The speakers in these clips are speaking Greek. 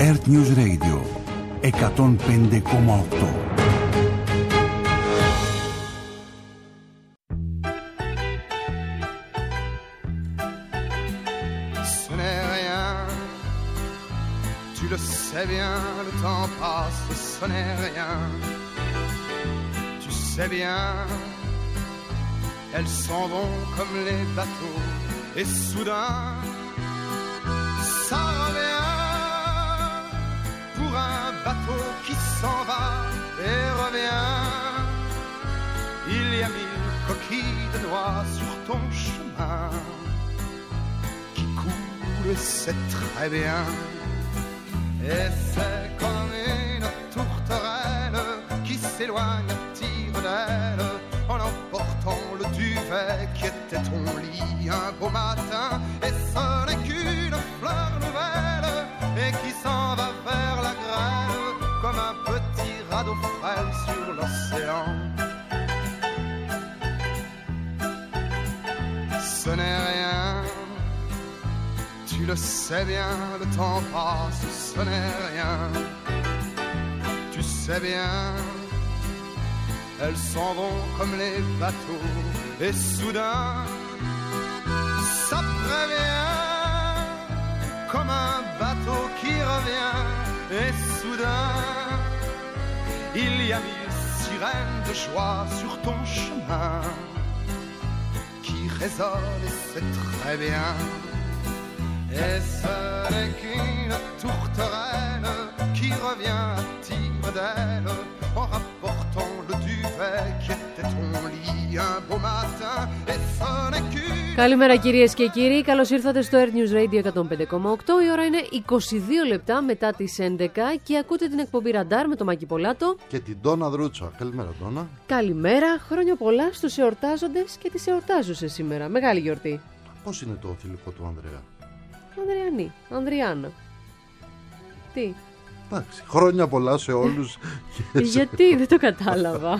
Earth News Radio 105,8. Tu sais bien, le temps passe, ce n'est rien. Tu sais bien, elles s'en vont comme les bateaux. Et soudain, ça revient pour un bateau qui s'en va et revient. Il y a 1000 coquilles de noix sur ton chemin qui coulent, c'est très bien. Et c'est comme une tourterelle qui s'éloigne à tire d'aile en emportant le duvet qui était ton lit un beau matin. Et ce n'est qu'une fleur nouvelle et qui s'en va vers la grêle comme un petit radeau frêle sur l'océan. Ce n'est rien. Tu le sais bien, le temps passe, ce n'est rien. Tu sais bien, elles s'en vont comme les bateaux. Et soudain, ça prévient, comme un bateau qui revient. Et soudain, il y a 1000 sirènes de joie sur ton chemin qui résonnent et c'est très bien. Et ce n'est qu'une tourterelle qui revient à tire d'aile en rapportant le duvet qui était ton lit un beau matin. Et ce n'est qu'une... Καλημέρα κυρίες και κύριοι, καλώς ήρθατε στο Earth News Radio 105,8. Η ώρα είναι 22 λεπτά μετά τις 11 και ακούτε την εκπομπή Ραντάρ με τον Μάκη Πολάτο και την Ντόνα Δρούτσα. Καλημέρα Ντόνα. Καλημέρα, χρόνια πολλά στους εορτάζοντες και τις εορτάζουσες σήμερα. Μεγάλη γιορτή. Πώς είναι το θηλυκό του Ανδρέα? Ανδριανή, Ανδριάννα. Τι? Εντάξει, χρόνια πολλά σε όλους. Γιατί, δεν το κατάλαβα.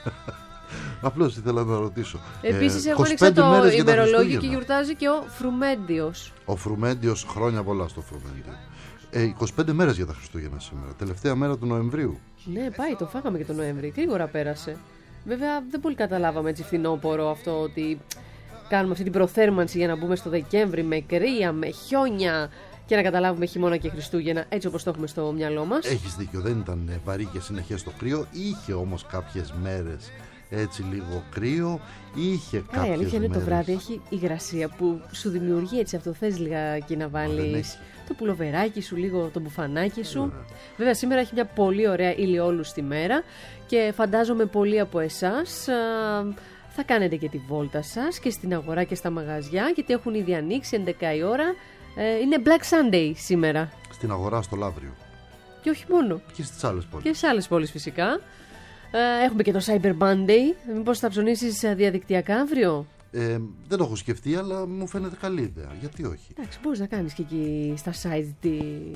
Απλώς ήθελα να ρωτήσω. Επίσης έχω ανοίξει το ημερολόγιο και γιορτάζει και ο Φρουμέντιος. Ο Φρουμέντιος, χρόνια πολλά στο Φρουμέντιο. 25 μέρες για τα Χριστούγεννα σήμερα, τελευταία μέρα του Νοεμβρίου. Ναι, πάει, το φάγαμε και τον Νοέμβρη, γρήγορα πέρασε. Βέβαια δεν πολύ καταλάβαμε έτσι φθινόπωρο αυτό ότι κάνουμε αυτή την προθέρμανση για να μπούμε στο Δεκέμβρη με κρύα, με χιόνια και να καταλάβουμε χειμώνα και Χριστούγεννα έτσι όπως το έχουμε στο μυαλό μας. Έχεις δίκιο, δεν ήταν βαρύ και συνεχές το κρύο, είχε όμως κάποιες μέρες έτσι λίγο κρύο, είχε κάποιες μέρες. Η αλήθεια είναι το βράδυ έχει υγρασία που σου δημιουργεί έτσι αυτό, θες λιγάκι να βάλεις το πουλοβεράκι σου, λίγο το μπουφανάκι σου. Βέβαια σήμερα έχει μια πολύ ωραία ηλιόλουστη μέρα και φαντάζομαι πολλοί από εσάς θα κάνετε και τη βόλτα σας και στην αγορά και στα μαγαζιά γιατί έχουν ήδη ανοίξει 11 η ώρα. Είναι Black Sunday σήμερα. Στην αγορά στο Λαύριο. Και όχι μόνο. Και στις άλλες πόλεις. Και στις άλλες πόλεις φυσικά. Έχουμε και το Cyber Monday. Μήπως θα ψωνίσεις διαδικτυακά αύριο? Δεν το έχω σκεφτεί, αλλά μου φαίνεται καλή ιδέα. Γιατί όχι? Εντάξει, μπορείς να κάνεις και εκεί στα site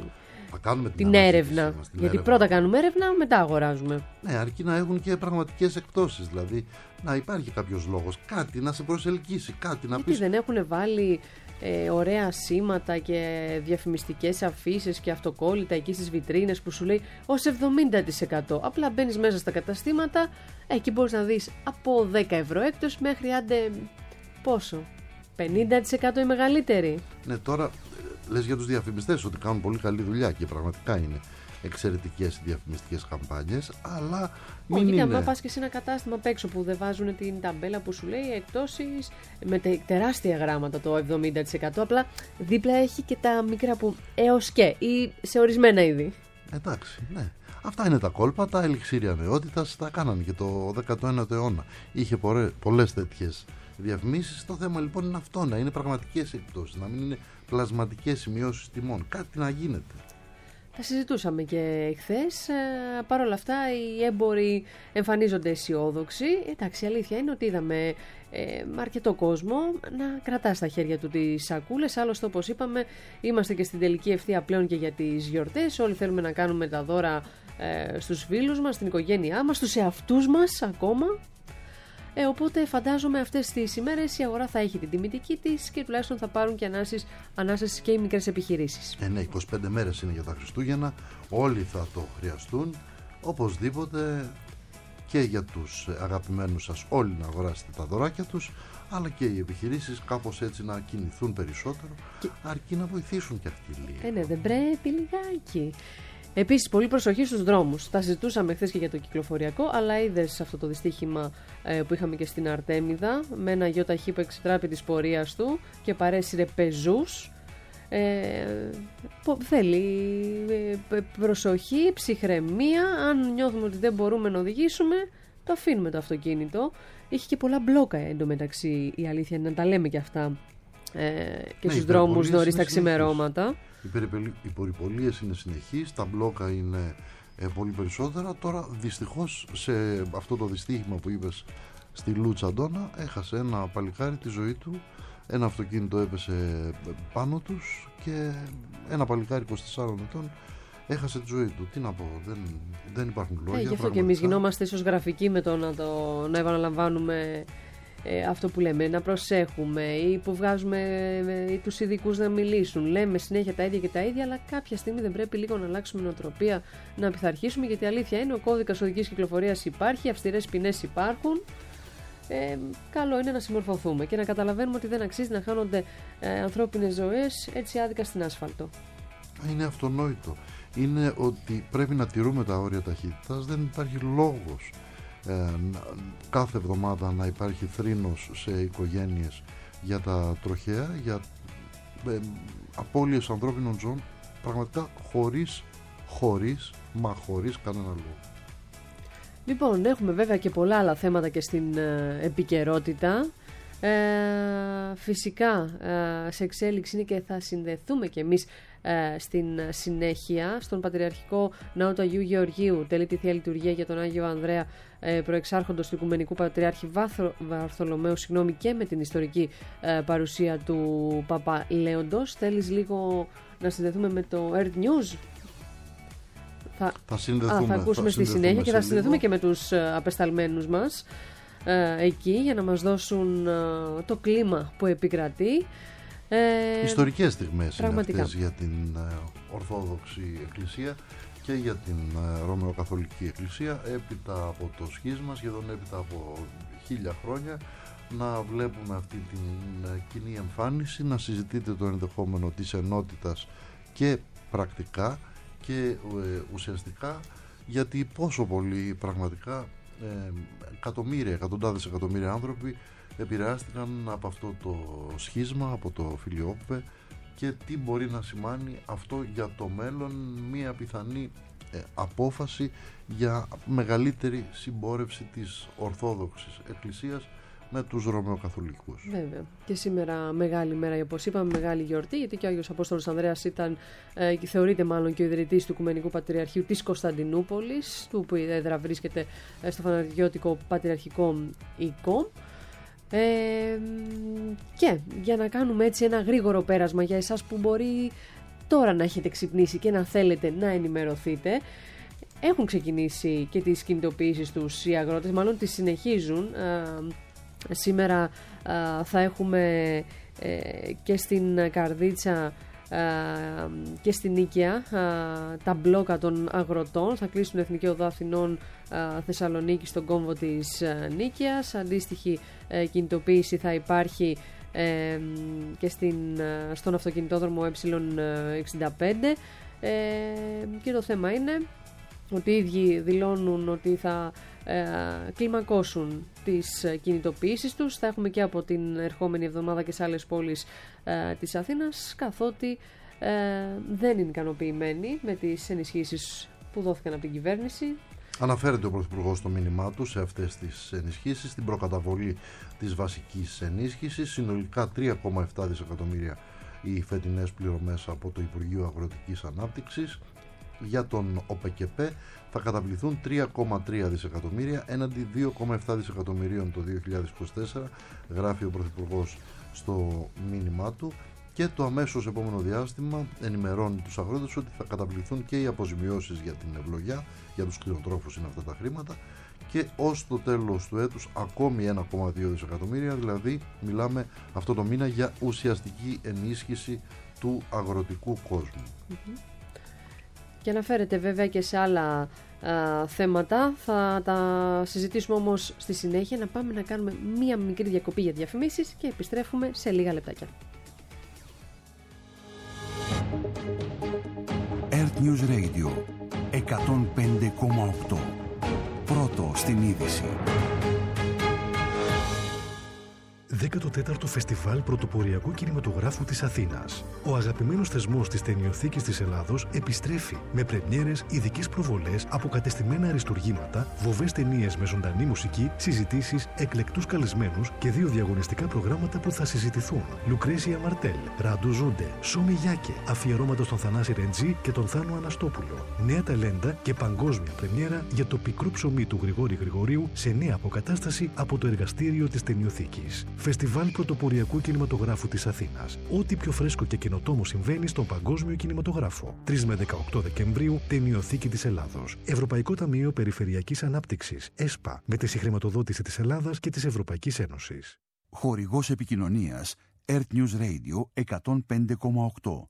την έρευνα. Γιατί πρώτα κάνουμε έρευνα, μετά αγοράζουμε. Ναι, αρκεί να έχουν και πραγματικές εκπτώσεις. Δηλαδή να υπάρχει κάποιος λόγος, κάτι να σε προσελκύσει, κάτι να πεις. Δεν έχουν βάλει ωραία σήματα και διαφημιστικές αφίσες και αυτοκόλλητα εκεί στις βιτρίνες που σου λέει ως 70%. Απλά μπαίνεις μέσα στα καταστήματα, εκεί μπορείς να δεις από 10 ευρώ έκπτωση μέχρι άντε πόσο? 50% η μεγαλύτερη. Ναι, τώρα λες για τους διαφημιστές ότι κάνουν πολύ καλή δουλειά και πραγματικά είναι εξαιρετικές διαφημιστικές καμπάνιες, αλλά μην είναι... Αν πας και σε ένα κατάστημα απ' έξω που δεν βάζουν την ταμπέλα που σου λέει εκτόσεις με τεράστια γράμματα το 70%, απλά δίπλα έχει και τα μικρά που έως και ή σε ορισμένα είδη. Εντάξει, ναι. Αυτά είναι τα κόλπα, τα ελιξίρια νεότητας, τα κάνανε και το 19ο αιώνα. Είχε πολλές τέτοιες διαφημίσεις. Το θέμα λοιπόν είναι αυτό, να είναι πραγματικές εκπτώσεις, να μην είναι πλασματικές σημειώσεις τιμών. Κάτι να γίνεται. Τα συζητούσαμε και χθες. Παρ' όλα αυτά οι έμποροι εμφανίζονται αισιόδοξοι. Εντάξει, η αλήθεια είναι ότι είδαμε αρκετό κόσμο να κρατά στα χέρια του τις σακούλες. Άλλωστε, όπως είπαμε, είμαστε και στην τελική ευθεία πλέον και για τις γιορτές. Όλοι θέλουμε να κάνουμε τα δώρα στους φίλους μας, στην οικογένειά μας, στους εαυτούς μας ακόμα. Οπότε φαντάζομαι αυτές τις ημέρες η αγορά θα έχει την τιμητική της και τουλάχιστον θα πάρουν και ανάσες και οι μικρές επιχειρήσεις. Ναι, 25 μέρες είναι για τα Χριστούγεννα, όλοι θα το χρειαστούν, οπωσδήποτε και για τους αγαπημένους σας όλοι να αγοράσετε τα δωράκια τους, αλλά και οι επιχειρήσεις κάπως έτσι να κινηθούν περισσότερο, αρκεί να βοηθήσουν και αυτοί λίγο. Ναι, δεν πρέπει λιγάκι. Επίσης, πολύ προσοχή στους δρόμους. Τα συζητούσαμε χθες και για το κυκλοφοριακό, αλλά είδες αυτό το δυστύχημα που είχαμε και στην Αρτέμιδα, με ένα ΙΧ που εξετράπη της πορείας του και παρέσυρε πεζούς. Θέλει προσοχή, ψυχραιμία. Αν νιώθουμε ότι δεν μπορούμε να οδηγήσουμε, το αφήνουμε το αυτοκίνητο. Είχε και πολλά μπλόκα εντωμεταξύ, η αλήθεια είναι να τα λέμε και αυτά, και στους δρόμους νωρίς τα ξημερώματα. Οι περιπολίες είναι συνεχείς, τα μπλόκα είναι πολύ περισσότερα. Τώρα δυστυχώς σε αυτό το δυστύχημα που είπες στη Λούτσα, Αντώνα, έχασε ένα παλικάρι τη ζωή του. Ένα αυτοκίνητο έπεσε πάνω τους και ένα παλικάρι 24 ετών έχασε τη ζωή του. Τι να πω, δεν υπάρχουν λόγια. Γι' αυτό και εμείς γινόμαστε ίσως γραφικοί με το να επαναλαμβάνουμε αυτό που λέμε, να προσέχουμε, ή που βγάζουμε τους ειδικούς να μιλήσουν. Λέμε συνέχεια τα ίδια και τα ίδια, αλλά κάποια στιγμή δεν πρέπει λίγο να αλλάξουμε νοοτροπία, να πειθαρχήσουμε, γιατί η αλήθεια είναι ο κώδικας οδικής κυκλοφορίας υπάρχει, αυστηρές ποινές υπάρχουν. Καλό είναι να συμμορφωθούμε και να καταλαβαίνουμε ότι δεν αξίζει να χάνονται ανθρώπινες ζωές έτσι άδικα στην άσφαλτο. Είναι αυτονόητο. Είναι ότι πρέπει να τηρούμε τα όρια ταχύτητας. Δεν υπάρχει λόγος κάθε εβδομάδα να υπάρχει θρήνος σε οικογένειες για τα τροχαία, για απώλειες ανθρώπινων ζώων, πραγματικά χωρίς κανένα λόγο. Λοιπόν, έχουμε βέβαια και πολλά άλλα θέματα και στην επικαιρότητα. Φυσικά σε εξέλιξη είναι και θα συνδεθούμε κι εμείς στην συνέχεια στον Πατριαρχικό Ναό του Αγίου Γεωργίου. Τελεί τη Θεία Λειτουργία για τον Άγιο Ανδρέα, προεξάρχοντος του Οικουμενικού Πατριάρχη Βαρθολομαίου, και με την ιστορική παρουσία του Παπα Λέοντος. Θέλεις λίγο να συνδεθούμε με το Earth News? Θα ακούσουμε στη συνέχεια και θα συνδεθούμε και με τους απεσταλμένους μας εκεί για να μας δώσουν το κλίμα που επικρατεί. Ιστορικές στιγμές είναι αυτές για την Ορθόδοξη Εκκλησία και για την Ρωμαιοκαθολική Εκκλησία, έπειτα από το σχίσμα, σχεδόν έπειτα από 1000 χρόνια, να βλέπουμε αυτή την κοινή εμφάνιση, να συζητείτε το ενδεχόμενο της ενότητας και πρακτικά και ουσιαστικά, γιατί πόσο πολύ πραγματικά εκατοντάδες εκατομμύρια άνθρωποι επηρεάστηκαν από αυτό το σχίσμα, από το Φιλιόππε, και τι μπορεί να σημάνει αυτό για το μέλλον, μια πιθανή απόφαση για μεγαλύτερη συμπόρευση της Ορθόδοξης Εκκλησίας με τους Ρωμαιοκαθολικούς. Βέβαια. Και σήμερα μεγάλη μέρα, όπως είπαμε, μεγάλη γιορτή, γιατί και ο Άγιος Απόστολος Ανδρέας ήταν, θεωρείται μάλλον, και ο ιδρυτής του Οικουμενικού Πατριαρχείου της Κωνσταντινούπολης, του που η έδρα βρίσκεται στο Φαναριώτικο Πατριαρχικό Οίκο. Και για να κάνουμε έτσι ένα γρήγορο πέρασμα για εσάς που μπορεί τώρα να έχετε ξυπνήσει και να θέλετε να ενημερωθείτε, έχουν ξεκινήσει και τις κινητοποιήσεις τους οι αγρότες, μάλλον τις συνεχίζουν. Σήμερα θα έχουμε και στην Καρδίτσα και στην Νίκαια τα μπλόκα των αγροτών. Θα κλείσουν Εθνική Οδό Αθηνών Θεσσαλονίκη στον κόμβο της Νίκαιας. Αντίστοιχη κινητοποίηση θα υπάρχει και στον αυτοκινητόδρομο Ε65, και το θέμα είναι ότι οι ίδιοι δηλώνουν ότι θα κλιμακώσουν τις κινητοποιήσεις τους. Θα έχουμε και από την ερχόμενη εβδομάδα και σε άλλες πόλεις της Αθήνας, καθότι δεν είναι ικανοποιημένοι με τις ενισχύσεις που δόθηκαν από την κυβέρνηση. Αναφέρεται ο Πρωθυπουργός στο μήνυμά του σε αυτές τις ενισχύσεις, την προκαταβολή της βασικής ενίσχυσης, συνολικά 3,7 δισεκατομμύρια οι φετινές πληρωμές από το Υπουργείο Αγροτικής Ανάπτυξης. Για τον ΟΠΕΚΕΠΕ θα καταβληθούν 3,3 δισεκατομμύρια έναντι 2,7 δισεκατομμυρίων το 2024, γράφει ο Πρωθυπουργός στο μήνυμά του. Και το αμέσως επόμενο διάστημα ενημερώνει τους αγρότες ότι θα καταβληθούν και οι αποζημιώσεις για την ευλογιά, για τους κτηνοτρόφους είναι αυτά τα χρήματα, και ως το τέλος του έτους ακόμη 1,2 δισεκατομμύρια, δηλαδή μιλάμε αυτό το μήνα για ουσιαστική ενίσχυση του αγροτικού κόσμου. Και αναφέρεται βέβαια και σε άλλα θέματα, θα τα συζητήσουμε όμως στη συνέχεια. Να πάμε να κάνουμε μία μικρή διακοπή για διαφημίσεις και επιστρέφουμε σε λίγα λεπτάκια. Earth News Radio 105,8. Πρώτο στην είδηση. 14ο Φεστιβάλ Πρωτοποριακού Κινηματογράφου της Αθήνας. Ο αγαπημένος θεσμός της ταινιοθήκης της Ελλάδος επιστρέφει με πρεμιέρες, ειδικές προβολές, αποκατεστημένα αριστουργήματα, βοβές ταινίες με ζωντανή μουσική, συζητήσεις, εκλεκτούς καλεσμένους και 2 διαγωνιστικά προγράμματα που θα συζητηθούν. Λουκρέσια Μαρτέλ, Ράντου Ζούντε, Σόμι Γιάκε, αφιερώματα στον Θανάση Ρεντζή και τον Θάνο Αναστόπουλο. Νέα ταλέντα και παγκόσμια πρεμιέρα για το πικρό ψωμί του Γρηγόρη Γρηγορίου σε νέα αποκατάσταση από το εργαστήριο της ταινιοθήκης. Φεστιβάλ Πρωτοποριακού Κινηματογράφου της Αθήνας. Ό,τι πιο φρέσκο και καινοτόμο συμβαίνει στον παγκόσμιο κινηματογράφο. 3 με 18 Δεκεμβρίου, Ταινιοθήκη της Ελλάδος. Ευρωπαϊκό Ταμείο Περιφερειακής Ανάπτυξης, ΕΣΠΑ, με τη συγχρηματοδότηση της Ελλάδας και της Ευρωπαϊκής Ένωσης. Χορηγός επικοινωνίας Earth News Radio 105,8.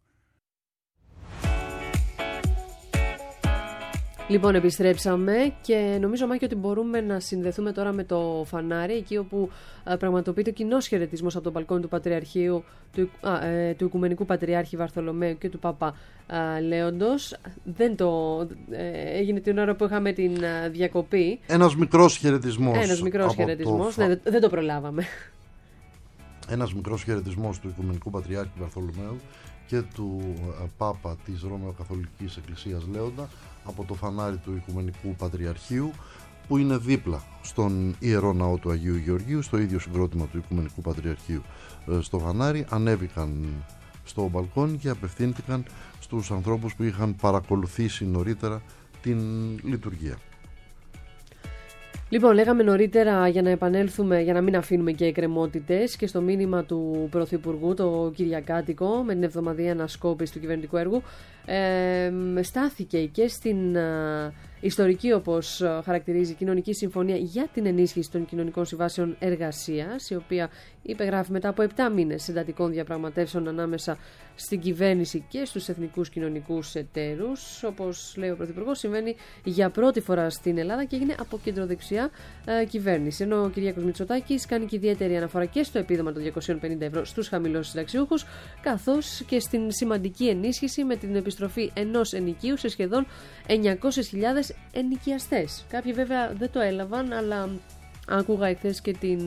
Λοιπόν, επιστρέψαμε και νομίζω, Μάκη, ότι μπορούμε να συνδεθούμε τώρα με το φανάρι, εκεί όπου πραγματοποιείται ο κοινός χαιρετισμός από τον μπαλκόνι του Πατριαρχείου, του Οικουμενικού Πατριάρχη Βαρθολομαίου και του Πάπα Λέοντος. Έγινε την ώρα που είχαμε την διακοπή. Ένας μικρός χαιρετισμός. Δεν το προλάβαμε. Ένας μικρός χαιρετισμός του Οικουμενικού Πατριάρχη Βαρθολομαίου και του Πάπα της Ρωμαιοκαθολικής Εκκλησίας Λέοντα από το φανάρι του Οικουμενικού Πατριαρχείου, που είναι δίπλα στον Ιερό Ναό του Αγίου Γεωργίου, στο ίδιο συγκρότημα του Οικουμενικού Πατριαρχείου στο φανάρι. Ανέβηκαν στο μπαλκόνι και απευθύνθηκαν στους ανθρώπους που είχαν παρακολουθήσει νωρίτερα την λειτουργία. Λοιπόν, λέγαμε νωρίτερα, για να επανέλθουμε, για να μην αφήνουμε και εκκρεμότητες, και στο μήνυμα του Πρωθυπουργού, το Κυριακάτικο, με την εβδομαδιαία ανασκόπηση του κυβερνητικού έργου, στάθηκε και στην ιστορική, όπως χαρακτηρίζει, κοινωνική συμφωνία για την ενίσχυση των κοινωνικών συμβάσεων εργασίας, η οποία υπεγράφει μετά από 7 μήνες εντατικών διαπραγματεύσεων ανάμεσα στην κυβέρνηση και στους εθνικούς κοινωνικούς εταίρους. Όπως λέει ο Πρωθυπουργός, συμβαίνει για πρώτη φορά στην Ελλάδα και έγινε από κεντροδεξιά κυβέρνηση. Ενώ ο Κυριάκος Μητσοτάκης κάνει και ιδιαίτερη αναφορά και στο επίδομα των 250 ευρώ στους χαμηλούς συνταξιούχους, καθώς και στην σημαντική ενίσχυση με την επιστροφή ενός ενοικίου σε σχεδόν 900.000 ενοικιαστές. Κάποιοι βέβαια δεν το έλαβαν, αλλά άκουγα εχθές και την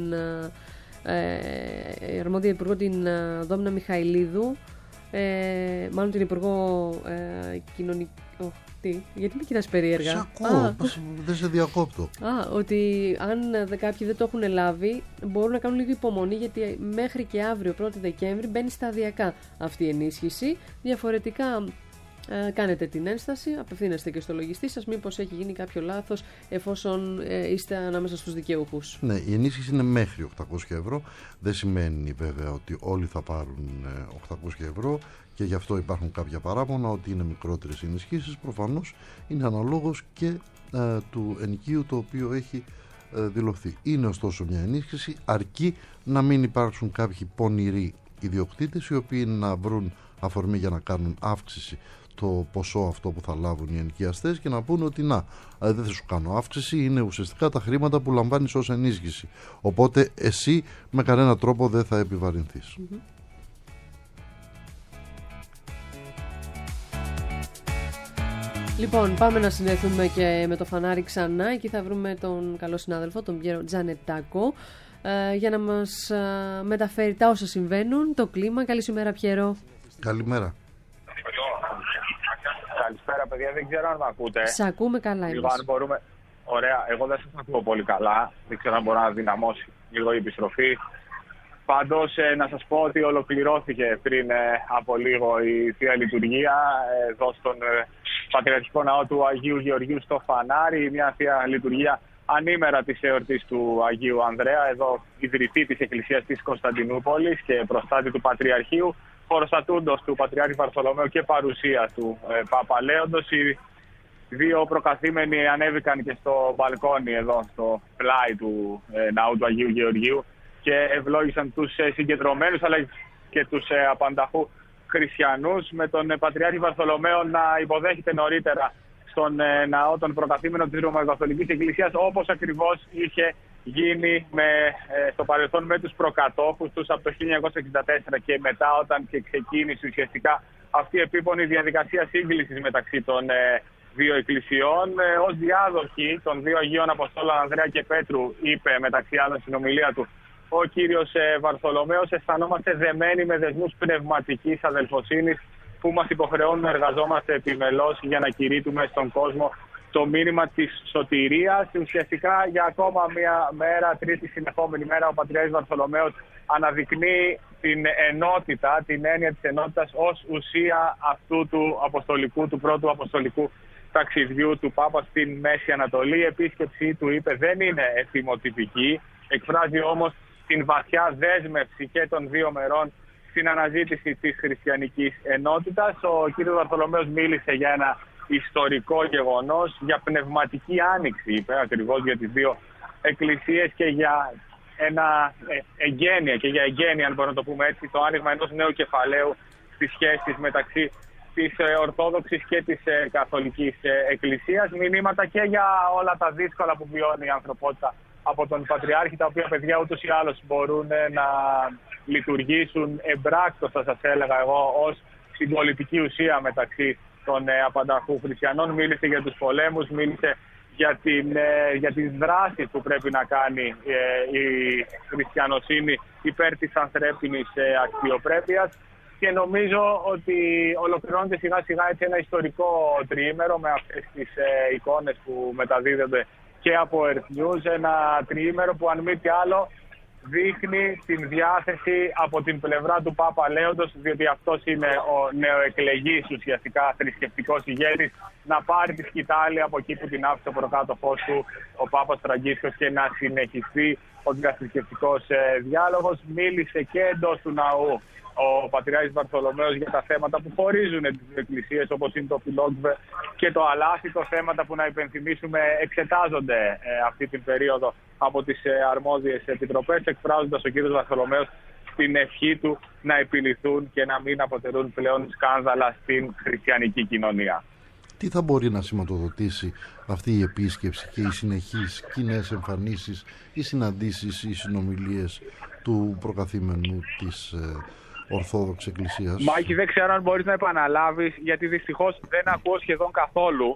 αρμόδια υπουργό, την Δόμνα Μιχαηλίδου, μάλλον την υπουργό κοινωνικών. Γιατί με κοιτάς περίεργα? Σε ακούω, δεν σε διακόπτω. Ότι αν κάποιοι δεν το έχουν λάβει, μπορούν να κάνουν λίγο υπομονή, γιατί μέχρι και αύριο 1η Δεκέμβρη μπαίνει σταδιακά αυτή η ενίσχυση. Διαφορετικά κάνετε την ένσταση, απευθύνεστε και στο λογιστή σας, μήπως έχει γίνει κάποιο λάθος, εφόσον είστε ανάμεσα στους δικαιούχους. Ναι, η ενίσχυση είναι μέχρι 800 ευρώ. Δεν σημαίνει βέβαια ότι όλοι θα πάρουν 800 ευρώ και γι' αυτό υπάρχουν κάποια παράπονα ότι είναι μικρότερες ενισχύσεις. Προφανώς είναι αναλόγως και του ενοικίου το οποίο έχει δηλωθεί. Είναι ωστόσο μια ενίσχυση, αρκεί να μην υπάρξουν κάποιοι πονηροί ιδιοκτήτες οι οποίοι να βρουν αφορμή για να κάνουν αύξηση το ποσό αυτό που θα λάβουν οι ενοικιαστές και να πούνε ότι δεν θα σου κάνω αύξηση, είναι ουσιαστικά τα χρήματα που λαμβάνεις ως ενίσχυση, οπότε εσύ με κανένα τρόπο δεν θα επιβαρυνθείς. Λοιπόν, πάμε να συνδεθούμε και με το φανάρι ξανά. Εκεί θα βρούμε τον καλό συνάδελφο, τον Πιέρο Τζανετάκο, για να μας μεταφέρει τα όσα συμβαίνουν, το κλίμα. Καλή ημέρα, Πιέρο. Καλημέρα. Καλησπέρα, παιδιά. Δεν ξέρω αν με ακούτε. Σ' ακούμε καλά, λοιπόν, αν μπορούμε. Ωραία. Εγώ δεν σας ακούω πολύ καλά. Δεν ξέρω αν μπορώ να δυναμώσει λίγο η επιστροφή. Πάντως, να σας πω ότι ολοκληρώθηκε πριν από λίγο η Θεία Λειτουργία εδώ στον Πατριαρχικό Ναό του Αγίου Γεωργίου στο Φανάρι. Μια Θεία Λειτουργία ανήμερα της εορτής του Αγίου Ανδρέα, εδώ ιδρυτή της Εκκλησίας της Κωνσταντινούπολης και προστάτη του Πατριαρχείου. χωροστατούντος του Πατριάρχη Βαρθολομαίου και παρουσία του Πάπα Λέοντος. Οι δύο προκαθήμενοι ανέβηκαν και στο μπαλκόνι εδώ, στο πλάι του ναού του Αγίου Γεωργίου και ευλόγησαν τους συγκεντρωμένους αλλά και τους απανταχού χριστιανούς, με τον Πατριάρχη Βαρθολομαίο να υποδέχεται νωρίτερα στον ναό των προκαθήμενων της Ρωμαϊκοκαθολικής Εκκλησίας, όπως ακριβώς είχε γίνει στο παρελθόν με τους προκατόχους τους από το 1964 και μετά, όταν και ξεκίνησε ουσιαστικά αυτή η επίπονη διαδικασία σύγκλησης μεταξύ των δύο εκκλησιών. Ως διάδοχοι των δύο Αγίων Αποστόλων Ανδρέα και Πέτρου, είπε μεταξύ άλλων στην ομιλία του ο κύριος Βαρθολομαίος, αισθανόμαστε δεμένοι με δεσμούς πνευματικής αδελφοσύνης που μας υποχρεώνουν να εργαζόμαστε επιμελώς για να κηρύττουμε στον κόσμο το μήνυμα της σωτηρίας. Ουσιαστικά για ακόμα μια μέρα, τρίτη συνεχόμενη μέρα, ο Πατριάρχης Βαρθολομαίος αναδεικνύει την ενότητα, την έννοια της ενότητας ως ουσία αυτού του πρώτου αποστολικού ταξιδιού του Πάπα στην Μέση Ανατολή. Η επίσκεψή του, είπε, δεν είναι εθιμοτυπική, εκφράζει όμως την βαθιά δέσμευση και των δύο μερών στην αναζήτηση της χριστιανικής ενότητας. Ο κ. Βαρθολομαίος μίλησε για ένα ιστορικό γεγονός, για πνευματική άνοιξη, είπε, ακριβώς για τις δύο εκκλησίες και για ένα εγγένεια, αν μπορούμε να το πούμε έτσι, το άνοιγμα ενός νέου κεφαλαίου στις σχέσεις μεταξύ της Ορθόδοξης και της Καθολικής Εκκλησίας. Μηνύματα και για όλα τα δύσκολα που βιώνει η ανθρωπότητα από τον Πατριάρχη, τα οποία παιδιά ούτως ή άλλως μπορούν να λειτουργήσουν εμπράκτος, θα σας έλεγα εγώ, ως συμπολιτική ουσία μεταξύ των απανταχού χριστιανών. Μίλησε για τους πολέμους, μίλησε για τις δράσεις που πρέπει να κάνει η χριστιανοσύνη υπέρ της ανθρώπινης αξιοπρέπειας. Και νομίζω ότι ολοκληρώνεται σιγά σιγά έτσι ένα ιστορικό τριήμερο με αυτές τις εικόνες που μεταδίδονται και από Earth News. Ένα τριήμερο που, αν μη τι άλλο, δείχνει την διάθεση από την πλευρά του Πάπα Λέοντος, διότι αυτός είναι ο νεοεκλεγής ουσιαστικά θρησκευτικός ηγέτης, να πάρει τη σκητάλη από εκεί που την άφησε ο προκάτοχός του ο Πάπας Φραγκίσκος και να συνεχιστεί ο διαθρησκευτικός διάλογος. Μίλησε και εντός του ναού ο Πατριάρχης Βαρθολομαίος για τα θέματα που χωρίζουν τις εκκλησίες, όπως είναι το Φιλόκβε και το Αλάσιτο, θέματα που, να υπενθυμίσουμε, εξετάζονται αυτή την περίοδο από τις αρμόδιες επιτροπές, εκφράζοντας ο κ. Βαρθολομαίος την ευχή του να επιληθούν και να μην αποτελούν πλέον σκάνδαλα στην χριστιανική κοινωνία. Τι θα μπορεί να σηματοδοτήσει αυτή η επίσκεψη και οι συνεχείς κοινές εμφανίσεις, οι συναντήσεις, οι συνομιλίες του προκαθήμενου της Ορθόδοξη Εκκλησίας? Μάκη, δεν ξέρω αν μπορείς να επαναλάβεις, γιατί δυστυχώς δεν ακούω σχεδόν καθόλου.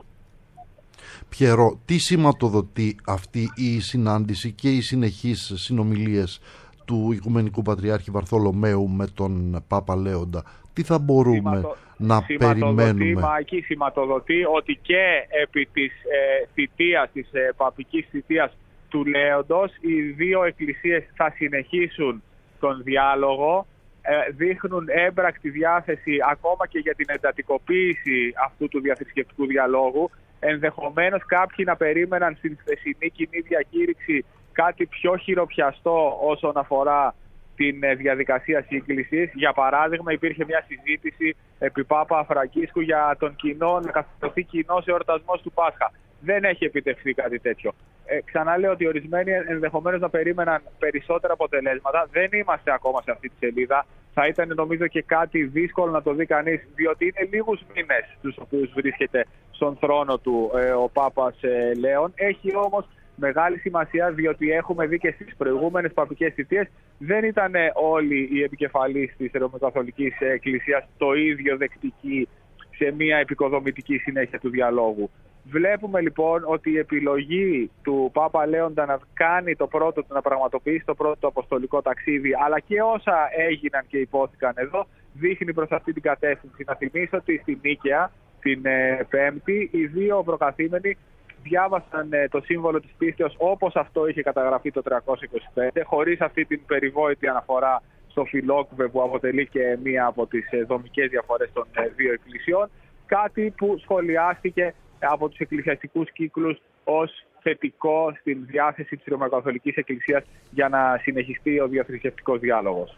Πιερό, τι σηματοδοτεί αυτή η συνάντηση και οι συνεχείς συνομιλίες του Οικουμενικού Πατριάρχη Βαρθολομαίου με τον Πάπα Λέοντα? Τι θα μπορούμε να περιμένουμε? Μάκη, σηματοδοτεί ότι και επί της θητείας, της παπικής θητείας του Λέοντος, οι δύο εκκλησίες θα συνεχίσουν τον διάλογο, δείχνουν έμπρακτη διάθεση ακόμα και για την εντατικοποίηση αυτού του διαθρησκευτικού διαλόγου. Ενδεχομένως κάποιοι να περίμεναν στην χθεσινή κοινή διακήρυξη κάτι πιο χειροπιαστό όσον αφορά την διαδικασία σύγκλησης. Για παράδειγμα, υπήρχε μια συζήτηση επί Πάπα Φραγκίσκου για τον κοινό, να καθοριστεί κοινός εορτασμός του Πάσχα. Δεν έχει επιτευχθεί κάτι τέτοιο. Ξαναλέω ότι ορισμένοι ενδεχομένως να περίμεναν περισσότερα αποτελέσματα. Δεν είμαστε ακόμα σε αυτή τη σελίδα. Θα ήταν, νομίζω, και κάτι δύσκολο να το δει κανείς, διότι είναι λίγους μήνες τους οποίους βρίσκεται στον θρόνο του ο Πάπας Λέων. Έχει όμως μεγάλη σημασία, διότι έχουμε δει και στις προηγούμενες παπικές θητείες δεν ήταν όλοι οι επικεφαλείς της Ρωμαϊκοκαθολικής Εκκλησίας το ίδιο δεκτικοί σε μια επικοδομητική συνέχεια του διαλόγου. Βλέπουμε λοιπόν ότι η επιλογή του Πάπα Λέοντα να κάνει να πραγματοποιήσει το πρώτο αποστολικό ταξίδι, αλλά και όσα έγιναν και υπόθηκαν εδώ, δείχνει προς αυτή την κατεύθυνση. Να θυμίσω ότι στην Νίκαια την Πέμπτη οι δύο προκαθήμενοι διάβασαν το σύμβολο της πίστεως όπως αυτό είχε καταγραφεί το 325, χωρίς αυτή την περιβόητη αναφορά στο Φιλόκβε που αποτελεί και μία από τις δομικές διαφορές των δύο εκκλησιών, κάτι που σχολιάστηκε από τους εκκλησιαστικούς κύκλους ως θετικό στην διάθεση της Ρωμαϊκοκαθολικής Εκκλησίας για να συνεχιστεί ο διαθρησκευτικός διάλογος.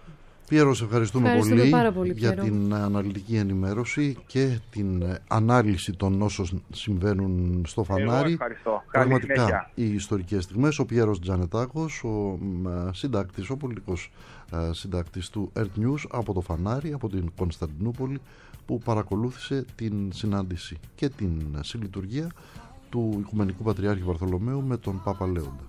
Πιέρο, σε ευχαριστούμε πολύ, πάρα πολύ για Πιέρο. την αναλυτική ενημέρωση και την ανάλυση των όσων συμβαίνουν στο φανάρι. Ευχαριστώ. Πραγματικά οι ιστορικές στιγμές. Ο Πιέρος Τζανετάκος, ο συντάκτης, ο πολιτικός συντάκτης του Earth News από το φανάρι, από την Κωνσταντινούπολη, που παρακολούθησε την συνάντηση και την συλλειτουργία του Οικουμενικού Πατριάρχη Βαρθολομαίου με τον Πάπα Λέοντα.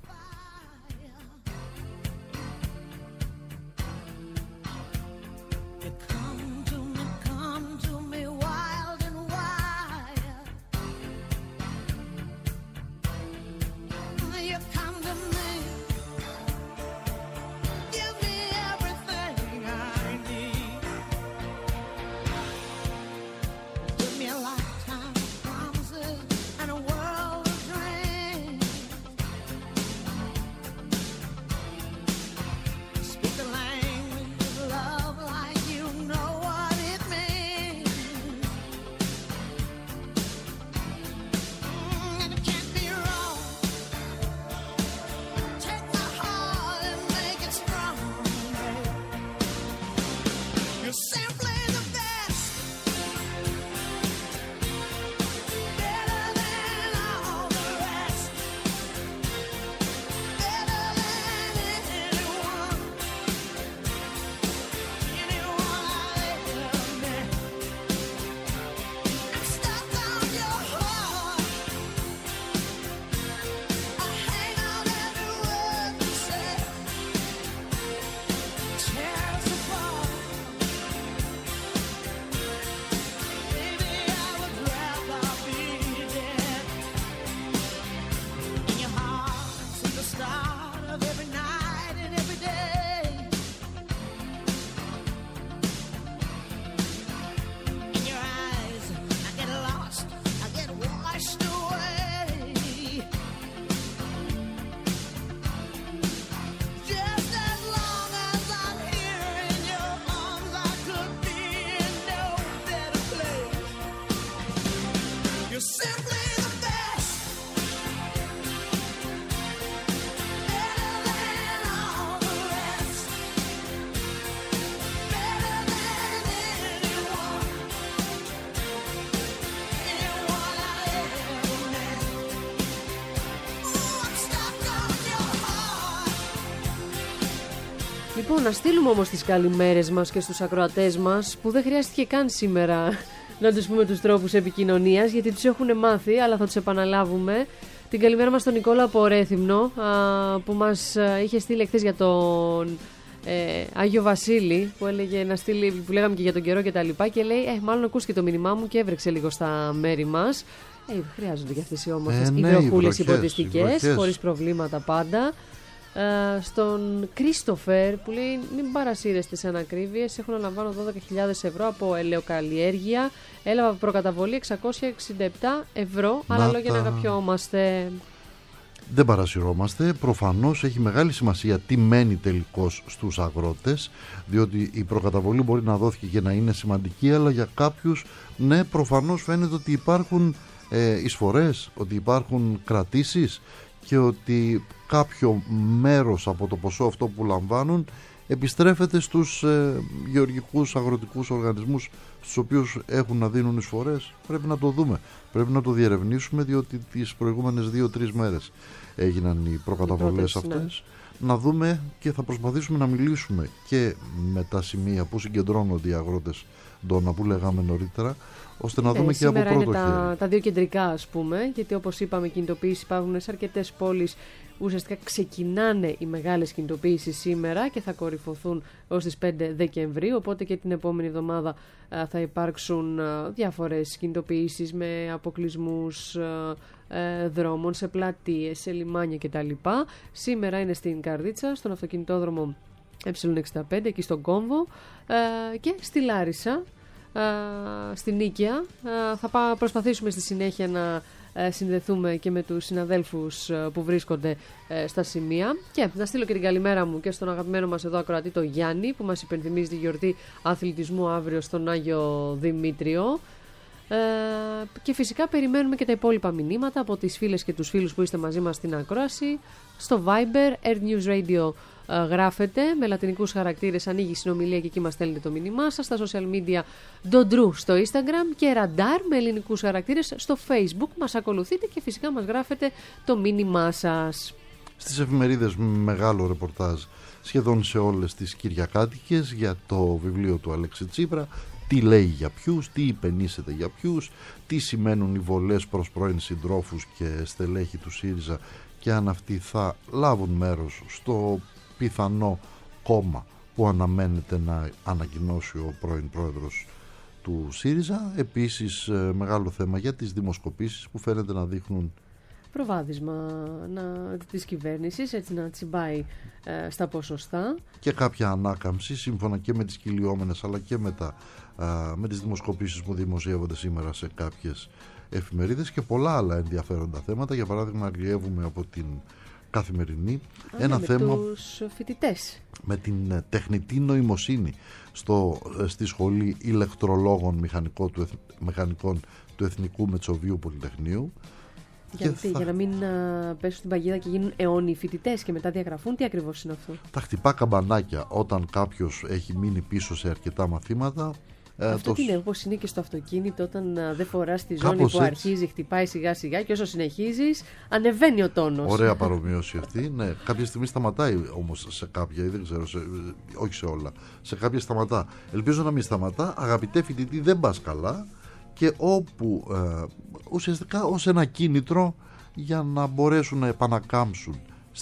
Λοιπόν, να στείλουμε όμως τις καλημέρες μας και στους ακροατές μας, που δεν χρειάστηκε καν σήμερα να τους πούμε τους τρόπους επικοινωνίας, γιατί τους έχουν μάθει, αλλά θα τους επαναλάβουμε. Την καλημέρα μας στον Νικόλα από Ρέθυμνο, που μας είχε στείλει χθες για τον Άγιο Βασίλη, που έλεγε να στείλει, που λέγαμε και για τον καιρό και τα λοιπά, και λέει μάλλον ακούστηκε το μήνυμά μου και έβρεξε λίγο στα μέρη μας. Χρειάζονται και αυτές οι όμορφες υδροχούλες υποτιστικές, χωρίς προβλήματα πάντα. Στον Κρίστοφερ, που λέει μην παρασύρεστε σε ανακρίβειες, έχω να λαμβάνω 12.000 ευρώ από ελαιοκαλλιέργεια, έλαβα προκαταβολή 667 ευρώ, άλλα λόγια να αγαπιόμαστε. Δεν παρασυρώμαστε. Προφανώς έχει μεγάλη σημασία τι μένει τελικώς στους αγρότες, διότι η προκαταβολή μπορεί να δόθηκε και να είναι σημαντική, αλλά για κάποιους, ναι, προφανώς φαίνεται ότι υπάρχουν εισφορές, ότι υπάρχουν κρατήσεις και ότι κάποιο μέρος από το ποσό αυτό που λαμβάνουν επιστρέφεται στους γεωργικούς αγροτικούς οργανισμούς στους οποίους έχουν να δίνουν εισφορές. Πρέπει να το δούμε, πρέπει να το διερευνήσουμε, διότι τις προηγούμενες 2-3 μέρες έγιναν οι προκαταβολές αυτές. Ναι. Να δούμε και θα προσπαθήσουμε να μιλήσουμε και με τα σημεία που συγκεντρώνονται οι αγρότες Ντόνα, που λέγαμε νωρίτερα, ώστε να δούμε και από πρώτο χέρι. Τα δύο κεντρικά, ας πούμε, γιατί όπως είπαμε, κινητοποίησεις υπάρχουν σε αρκετές πόλεις. Ουσιαστικά ξεκινάνε οι μεγάλες κινητοποίησεις σήμερα και θα κορυφωθούν ως τις 5 Δεκεμβρίου, οπότε και την επόμενη εβδομάδα θα υπάρξουν διάφορες κινητοποίησεις με αποκλεισμούς δρόμων, σε πλατείες, σε λιμάνια κτλ. Σήμερα είναι στην Καρδίτσα, στον αυτοκινητόδρομο Ε65, εκεί στον Κόμβο, και στη Λάρισα, στην Νίκαια. Θα προσπαθήσουμε στη συνέχεια να συνδεθούμε και με τους συναδέλφους που βρίσκονται στα σημεία. Και να στείλω και την καλημέρα μου και στον αγαπημένο μας εδώ ακροατή, το Γιάννη, που μας υπενθυμίζει τη γιορτή αθλητισμού αύριο στον Άγιο Δημήτριο. Και φυσικά περιμένουμε και τα υπόλοιπα μηνύματα από τις φίλες και τους φίλους που είστε μαζί μας στην ακρόαση, στο Viber Earth News Radio γράφετε με λατινικούς χαρακτήρες, ανοίγει συνομιλία και εκεί μας στέλνετε το μήνυμά σας. Στα social media Ντοντρού στο Instagram και Ραντάρ με ελληνικούς χαρακτήρες στο Facebook. Μας ακολουθείτε και φυσικά μας γράφετε το μήνυμά σας. Στις εφημερίδες μεγάλο ρεπορτάζ σχεδόν σε όλες τις κυριακάτικες για το βιβλίο του Αλέξη Τσίπρα. Τι λέει για ποιους, τι υπενήσεται για ποιους, τι σημαίνουν οι βολές προς πρώην συντρόφους και στελέχη του ΣΥΡΙΖΑ και αν αυτοί θα λάβουν μέρος στο πιθανό κόμμα που αναμένεται να ανακοινώσει ο πρώην πρόεδρος του ΣΥΡΙΖΑ. Επίσης μεγάλο θέμα για τις δημοσκοπήσεις που φαίνεται να δείχνουν προβάδισμα της κυβέρνησης, έτσι να τσιμπάει στα ποσοστά. Και κάποια ανάκαμψη σύμφωνα και με τις κυλιόμενες αλλά και με τις δημοσκοπήσεις που δημοσιεύονται σήμερα σε κάποιες εφημερίδες και πολλά άλλα ενδιαφέροντα θέματα. Για παράδειγμα, αγριεύουμε από την Καθημερινή ένα θέμα τους φοιτητές. με την τεχνητή νοημοσύνη στη Σχολή Ηλεκτρολόγων Μηχανικών του Εθνικού Μετσοβίου Πολυτεχνείου. Για να μην πέσουν στην παγίδα και γίνουν αιώνιοι φοιτητές και μετά διαγραφούν. Τι ακριβώς είναι αυτό? Τα χτυπά καμπανάκια όταν κάποιος έχει μείνει πίσω σε αρκετά μαθήματα. Αυτό τι είναι, όπως είναι και στο αυτοκίνητο, όταν δεν φοράς τη ζώνη που αρχίζει, χτυπάει σιγά σιγά και όσο συνεχίζεις ανεβαίνει ο τόνος. Ωραία παρομοίωση αυτή. Ναι, κάποια στιγμή σταματάει όμως σε κάποια, ή δεν ξέρω, όχι σε όλα. Σε κάποια σταματά. Ελπίζω να μην σταματά. Αγαπητέ φοιτητή, δεν πας καλά. Και όπου ουσιαστικά ως ένα κίνητρο για να μπορέσουν να επανακάμψουν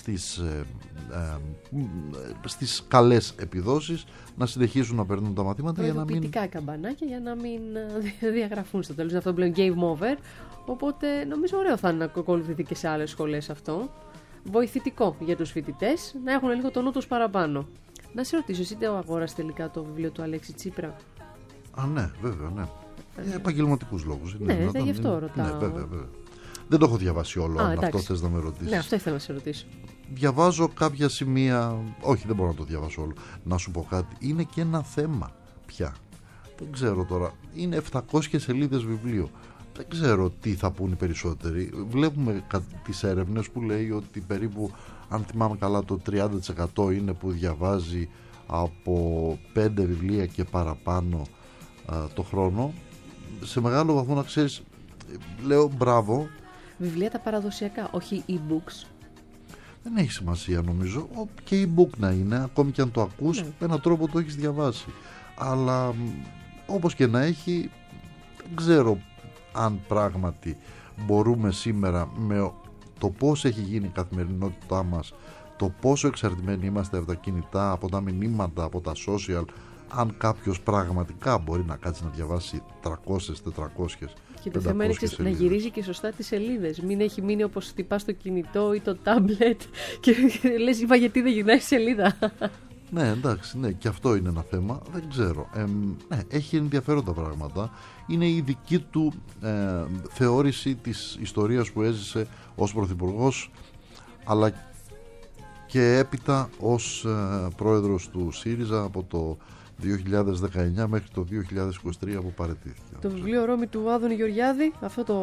στις καλές επιδόσεις, να συνεχίσουν να περνούν τα μαθήματα για να μην... Προειδοποιητικά καμπανάκια για να μην διαγραφούν στο τέλος. Αυτό πλέον game over. Οπότε νομίζω ωραίο θα είναι να ακολουθηθεί και σε άλλες σχολές αυτό. Βοηθητικό για τους φοιτητές να έχουν λίγο το νου τους παραπάνω. Να σε ρωτήσω, εσύ το αγόρασες τελικά το βιβλίο του Αλέξη Τσίπρα? Ναι, βέβαια, ναι. Για επαγγελματικούς λόγους. Ναι, γι' αυτό ρωτάω. Ναι, βέβαια. Δεν το έχω διαβάσει όλο, αν αυτό θες να με ρωτήσεις. Ναι, αυτό ήθελα να σε ρωτήσω. Διαβάζω κάποια σημεία. Όχι, δεν μπορώ να το διαβάσω όλο. Να σου πω κάτι. Είναι και ένα θέμα πια. Δεν ξέρω τώρα. Είναι 700 σελίδες βιβλίο. Δεν ξέρω τι θα πούν οι περισσότεροι. Βλέπουμε τις έρευνες που λέει ότι περίπου, αν θυμάμαι καλά, το 30% είναι που διαβάζει από 5 βιβλία και παραπάνω το χρόνο. Σε μεγάλο βαθμό, να ξέρεις, λέω μπράβο. Βιβλία τα παραδοσιακά, όχι e-books. Δεν έχει σημασία, νομίζω. Και e-book να είναι, ακόμη και αν το ακούς, με έναν τρόπο το έχεις διαβάσει. Αλλά όπως και να έχει, δεν ξέρω αν πράγματι μπορούμε σήμερα, με το πώς έχει γίνει η καθημερινότητά μας, το πόσο εξαρτημένοι είμαστε από τα κινητά, από τα μηνύματα, από τα social, αν κάποιος πραγματικά μπορεί να κάτσει να διαβάσει 300, 400. Και το θέμα είναι να γυρίζει και σωστά τις σελίδες. Μην έχει μείνει όπως χτυπάς το κινητό ή το τάμπλετ και λες, είπα, γιατί δεν γυρνάει σελίδα. Ναι, εντάξει, ναι, και αυτό είναι ένα θέμα. Δεν ξέρω. Ναι, έχει ενδιαφέροντα πράγματα. Είναι η δική του θεώρηση της ιστορίας που έζησε ως πρωθυπουργός, αλλά και έπειτα ως πρόεδρος του ΣΥΡΙΖΑ από το 2019 μέχρι το 2023 που παραιτήθηκε. Το βιβλίο Ρώμη του Άδωνη Γεωργιάδη, αυτό το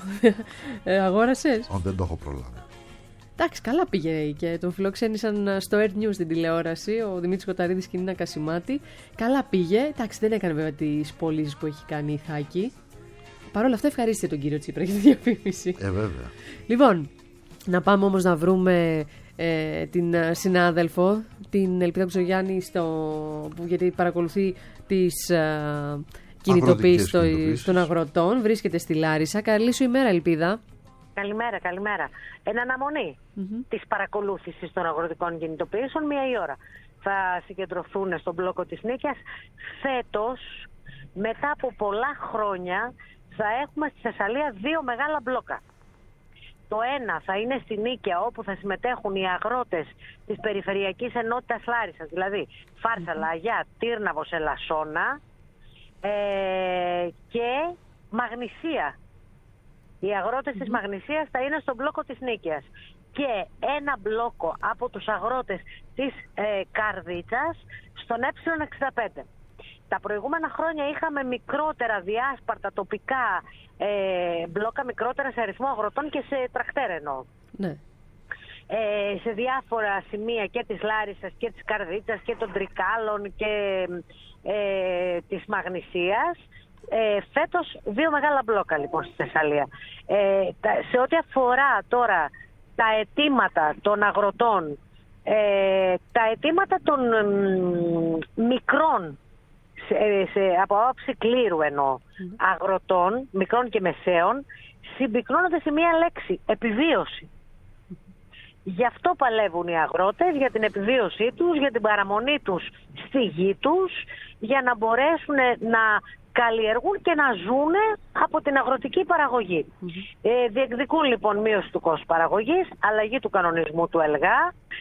αγόρασες? Δεν το έχω προλάβει. Εντάξει, καλά πήγε και τον φιλοξένησαν στο Earth News στην τηλεόραση, ο Δημήτρης Κοταρίδης και η Νίνα Κασιμάτη. Καλά πήγε. Εντάξει, δεν έκανε βέβαια τις πωλήσεις που έχει κάνει η Θάκη. Παρ' όλα αυτά ευχαρίστησε τον κύριο Τσίπρα για τη διαφήμιση. Βέβαια. Λοιπόν, να πάμε όμως να βρούμε την συνάδελφο, την Ελπίδα Ξογιάννη, γιατί παρακολουθεί τις κινητοποίησεις των αγροτών. Βρίσκεται στη Λάρισα. Καλή σου ημέρα, Ελπίδα. Καλημέρα. Εν αναμονή της παρακολούθησης των αγροτικών κινητοποιήσεων, 1 η ώρα θα συγκεντρωθούν στον μπλόκο της Νίκαιας. Φέτος, μετά από πολλά χρόνια, θα έχουμε στη Θεσσαλία 2 μεγάλα μπλόκα. Το ένα θα είναι στη Νίκαια, όπου θα συμμετέχουν οι αγρότες της Περιφερειακής Ενότητας Λάρισσας, δηλαδή Φάρσαλα, Αγιά, Τύρναβος, Ελασσόνα και Μαγνησία. Οι αγρότες της Μαγνησίας θα είναι στον μπλόκο της Νίκαιας. Και ένα μπλόκο από τους αγρότες της Καρδίτσας στον Ε65. Τα προηγούμενα χρόνια είχαμε μικρότερα διάσπαρτα τοπικά μπλόκα, μικρότερα σε αριθμό αγροτών και σε τρακτέρ εννοώ. Ναι. σε διάφορα σημεία και της Λάρισσας και της Καρδίτσας και των Τρικάλων και της Μαγνησίας. Φέτος 2 μεγάλα μπλόκα λοιπόν στη Θεσσαλία. Σε ό,τι αφορά τώρα τα αιτήματα των αγροτών, τα αιτήματα των μικρών, από άποψη κλήρου εννοώ, αγροτών, μικρών και μεσαίων, συμπυκνώνονται σε μία λέξη: επιβίωση. Γι' αυτό παλεύουν οι αγρότες, για την επιβίωσή τους, για την παραμονή τους στη γη τους, για να μπορέσουν να καλλιεργούν και να ζουν από την αγροτική παραγωγή. Διεκδικούν λοιπόν μείωση του κόστου παραγωγής, αλλαγή του κανονισμού του ΕΛΓΑ,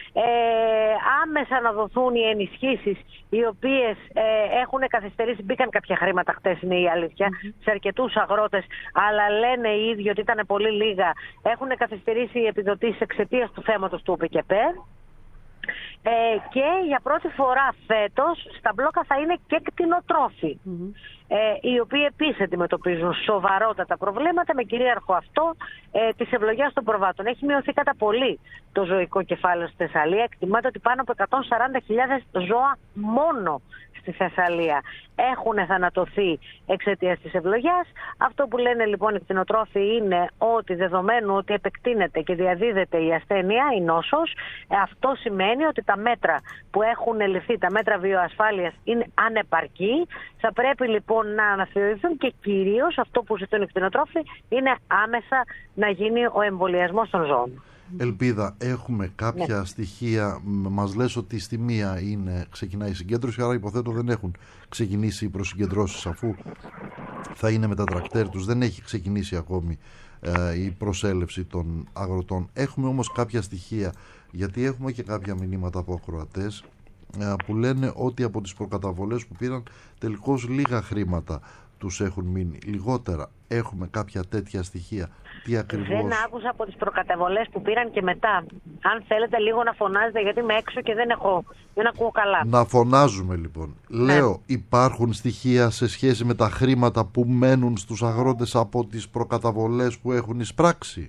άμεσα να δοθούν οι ενισχύσεις οι οποίες έχουν καθυστερήσει. Μπήκαν κάποια χρήματα χτες, είναι η αλήθεια, σε αρκετούς αγρότες, αλλά λένε οι ίδιοι ότι ήταν πολύ λίγα. Έχουν καθυστερήσει οι επιδοτήσεις εξαιτίας του θέματος του ΟΠΕΚΕΠΕ. Και για πρώτη φορά φέτος στα μπλόκα θα είναι και κτηνοτρόφοι, οι οποίοι επίσης αντιμετωπίζουν σοβαρότατα προβλήματα με κυρίαρχο αυτό της ευλογίας των προβάτων. Έχει μειωθεί κατά πολύ το ζωικό κεφάλαιο στη Θεσσαλία. Εκτιμάται ότι πάνω από 140.000 ζώα μόνο στη Θεσσαλία έχουν θανατωθεί εξαιτίας της ευλογιάς. Αυτό που λένε λοιπόν οι κτηνοτρόφοι είναι ότι δεδομένου ότι επεκτείνεται και διαδίδεται η ασθένεια, η νόσος, αυτό σημαίνει ότι τα μέτρα που έχουν ληφθεί, τα μέτρα βιοασφάλειας, είναι ανεπαρκή. Θα πρέπει λοιπόν να αναθεωρηθούν και κυρίως αυτό που ζητούν οι κτηνοτρόφοι είναι άμεσα να γίνει ο εμβολιασμός των ζώων. Ελπίδα, έχουμε κάποια στοιχεία? Μας λες ότι στη μία ξεκινάει η συγκέντρωση, άρα υποθέτω δεν έχουν ξεκινήσει οι προσυγκεντρώσεις, αφού θα είναι με τα τρακτέρ τους. Δεν έχει ξεκινήσει ακόμη η προσέλευση των αγροτών. Έχουμε όμως κάποια στοιχεία, γιατί έχουμε και κάποια μηνύματα από ακροατές που λένε ότι από τις προκαταβολές που πήραν τελικώς λίγα χρήματα τους έχουν μείνει, λιγότερα. Έχουμε κάποια τέτοια στοιχεία? Τι ακριβώς? Δεν άκουσα από τις προκαταβολές που πήραν και μετά. Αν θέλετε λίγο να φωνάζετε, γιατί είμαι έξω και δεν ακούω καλά. Να φωνάζουμε λοιπόν. Λέω, υπάρχουν στοιχεία σε σχέση με τα χρήματα που μένουν στους αγρότες από τις προκαταβολές που έχουν εισπράξει?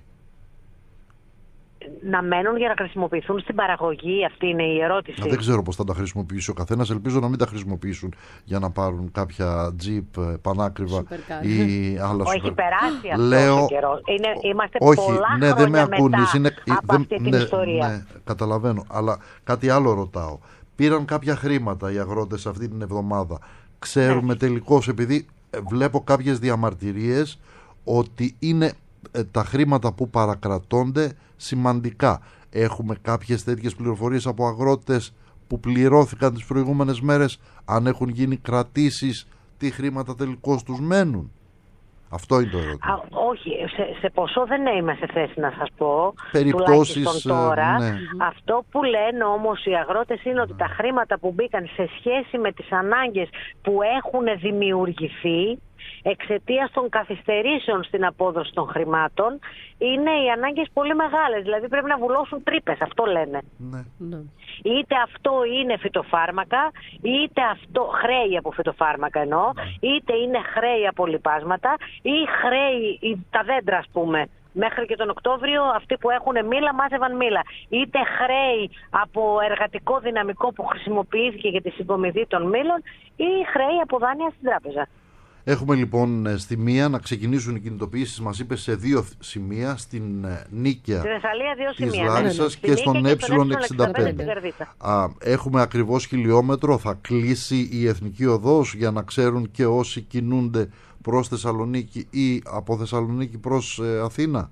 Να μένουν για να χρησιμοποιηθούν στην παραγωγή, αυτή είναι η ερώτηση. Δεν ξέρω πώς θα τα χρησιμοποιήσει ο καθένας. Ελπίζω να μην τα χρησιμοποιήσουν για να πάρουν κάποια τζιπ πανάκριβα ή άλλα Όχι, περάσει αυτό λέω... καιρό. Είμαστε όχι, πολλά ναι, χρόνια δεν με ακούνεις, μετά από αυτή την ιστορία. Ναι, καταλαβαίνω, αλλά κάτι άλλο ρωτάω. Πήραν κάποια χρήματα οι αγρότες αυτή την εβδομάδα. Ξέρουμε τελικώς, επειδή βλέπω κάποιες διαμαρτυρίες, ότι είναι τα χρήματα που παρακρατώνται σημαντικά. Έχουμε κάποιες τέτοιες πληροφορίες από αγρότες που πληρώθηκαν τις προηγούμενες μέρες? Αν έχουν γίνει κρατήσεις, τι χρήματα τελικώς τους μένουν? Αυτό είναι το ερώτημα. Όχι, σε ποσό δεν είμαι σε θέση να σας πω. Περιπτώσεις τώρα. Ναι. Αυτό που λένε όμως οι αγρότες είναι ότι τα χρήματα που μπήκαν σε σχέση με τις ανάγκες που έχουν δημιουργηθεί εξαιτίας των καθυστερήσεων στην απόδοση των χρημάτων, είναι οι ανάγκες πολύ μεγάλες. Δηλαδή πρέπει να βουλώσουν τρύπες, αυτό λένε. Ναι. Είτε αυτό είναι φυτοφάρμακα, είτε αυτό χρέη από φυτοφάρμακα εννοώ, είτε είναι χρέη από λιπάσματα ή χρέη, τα δέντρα ας πούμε. Μέχρι και τον Οκτώβριο αυτοί που έχουν μήλα μάζευαν μήλα. Είτε χρέη από εργατικό δυναμικό που χρησιμοποιήθηκε για τη συγκομιδή των μήλων ή χρέη από δάνεια στην τράπεζα. Έχουμε λοιπόν στη μία να ξεκινήσουν οι κινητοποιήσεις, μας είπε, σε 2 σημεία, στην Νίκαια της Λάρισσας και στον Ε65. Έχουμε ακριβώς χιλιόμετρο, θα κλείσει η Εθνική Οδός για να ξέρουν και όσοι κινούνται προς Θεσσαλονίκη ή από Θεσσαλονίκη προς Αθήνα?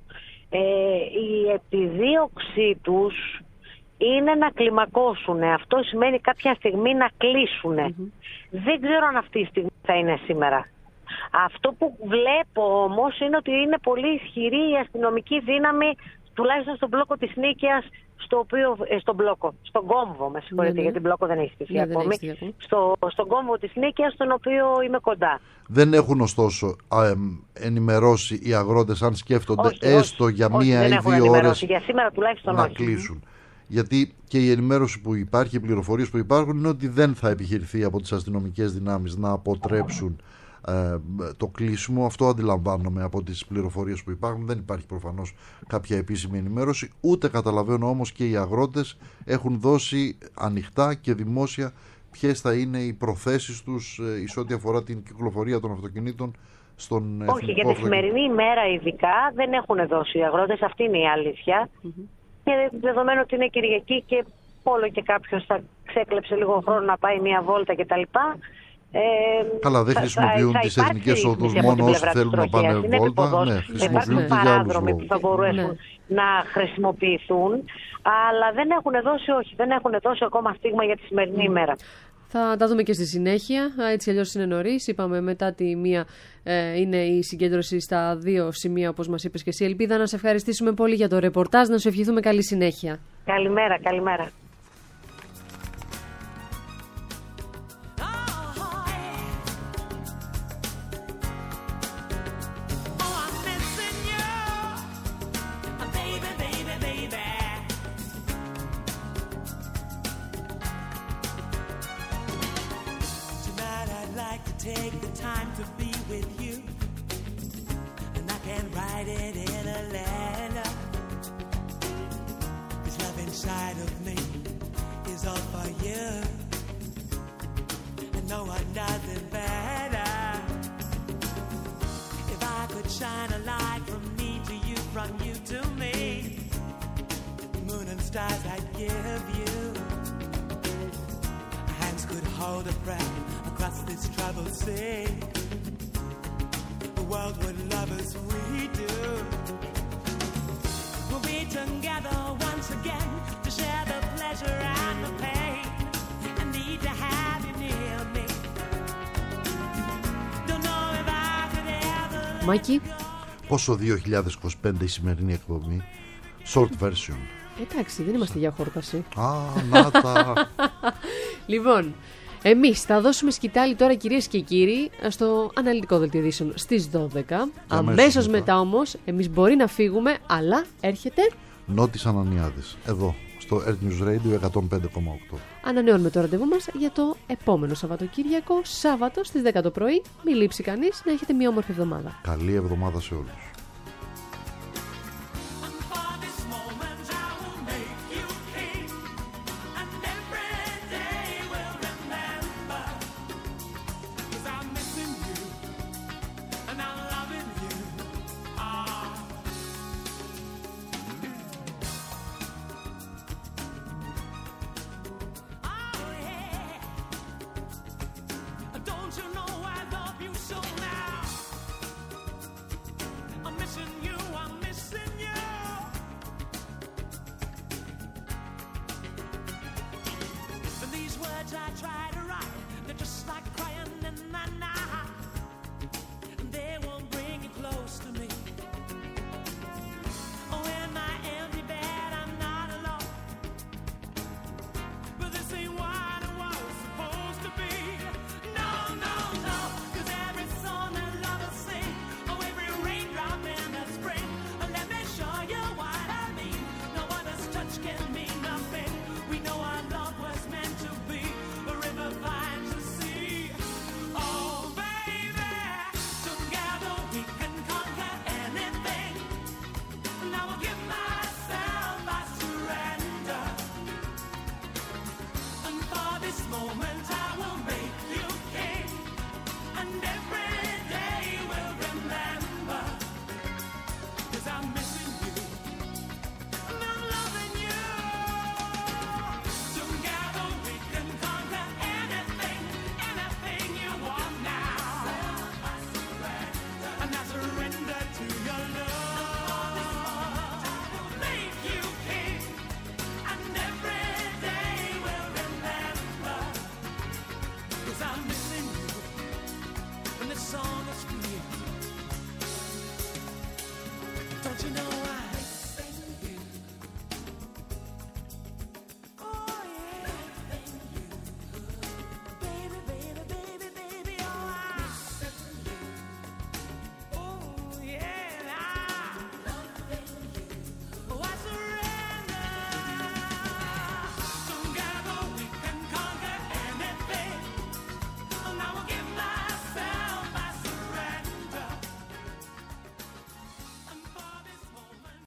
Η επιδίωξή τους είναι να κλιμακώσουν. Αυτό σημαίνει κάποια στιγμή να κλείσουν. Δεν ξέρω αν αυτή η στιγμή θα είναι σήμερα. Αυτό που βλέπω όμως είναι ότι είναι πολύ ισχυρή η αστυνομική δύναμη, τουλάχιστον στον μπλόκο της Νίκαιας, στον κόμβο, με συγχωρείτε, γιατί μπλόκο δεν έχει στηθεί ακόμη. Στον κόμβο της Νίκαιας, στον οποίο είμαι κοντά. Δεν έχουν ωστόσο ενημερώσει οι αγρότες αν σκέφτονται έστω για 1 ή 2 ώρες για σήμερα τουλάχιστον να κλείσουν? Γιατί και η ενημέρωση που υπάρχει, οι πληροφορίες που υπάρχουν είναι ότι δεν θα επιχειρηθεί από τις αστυνομικές δυνάμεις να αποτρέψουν το κλείσιμο. Αυτό αντιλαμβάνομαι από τις πληροφορίες που υπάρχουν. Δεν υπάρχει προφανώς κάποια επίσημη ενημέρωση, ούτε καταλαβαίνω όμως και οι αγρότες έχουν δώσει ανοιχτά και δημόσια ποιες θα είναι οι προθέσεις τους εις ό,τι αφορά την κυκλοφορία των αυτοκινήτων στον Όχι, για τη σημερινή ημέρα ειδικά δεν έχουν δώσει οι αγρότες, αυτή είναι η αλήθεια. Και δεδομένου ότι είναι Κυριακή και όλο και κάποιος θα ξέκλεψε λίγο χρόνο να πάει μία βόλτα κτλ. Καλά, δεν χρησιμοποιούν τις εθνικές οδούς μόνο όσοι θέλουν να πάνε βόλτα. Ναι, χρησιμοποιούν και για άλλους λόγους. Που θα μπορούν να χρησιμοποιηθούν, αλλά δεν έχουν δώσει ακόμα στίγμα για τη σημερινή ημέρα. Θα τα δούμε και στη συνέχεια. Έτσι αλλιώς είναι νωρίς. Είπαμε μετά τη μία είναι η συγκέντρωση στα 2 σημεία, όπως μας είπες και εσύ. Ελπίδα, να σε ευχαριστήσουμε πολύ για το ρεπορτάζ, να σου ευχηθούμε καλή συνέχεια. Καλημέρα, καλημέρα. Take the time to be with you, and I can write it in a letter. This love inside of me is all for you, and no one does it better. If I could shine a light from me to you, from you to me, moon and stars I'd give you. Our hands could hold a breath across this troubled sea. The world would love as we do. We'll be together once again to share the pleasure and the pain. I need to have you near me. Don't know if I could ever. Μάκη, πόσο 2025 η σημερινή εκπομπή? Short version. Εντάξει, δεν είμαστε για χόρταση. Να τα. Λοιπόν, εμείς θα δώσουμε σκητάλη τώρα, κυρίες και κύριοι, στο αναλυτικό δελτίο ειδήσεων στις 12. Αμέσως μετά όμως εμείς μπορεί να φύγουμε, αλλά έρχεται Νότης Ανανιάδης, εδώ στο Earth News Radio 105,8. Ανανεώνουμε το ραντεβού μας για το επόμενο Σαββατοκύριακο, Σάββατο στις 10 το πρωί. Μην λείψει κανείς, να έχετε μια όμορφη εβδομάδα. Καλή εβδομάδα σε όλους. I try to write, they're just like crying in the night, and they won't bring you close to me. Oh, in my empty bed, I'm not alone, but this ain't what it was supposed to be. No, no, no, 'cause every song that lovers sing, oh, every raindrop in the spring, oh, let me show you what I mean. No other's touch can mean nothing. We know our love was meant to be. Finds the sea. Oh, baby, together we can conquer anything. Now I'll give myself, I surrender. And for this moment I will make you king. And every day we'll remember. 'Cause I'm missing you. And I'm loving you. Together we can conquer anything you want now. And I surrender to your love. Make you king, and every day we'll remember. 'Cause I'm missing you, and this song is for you. Don't you know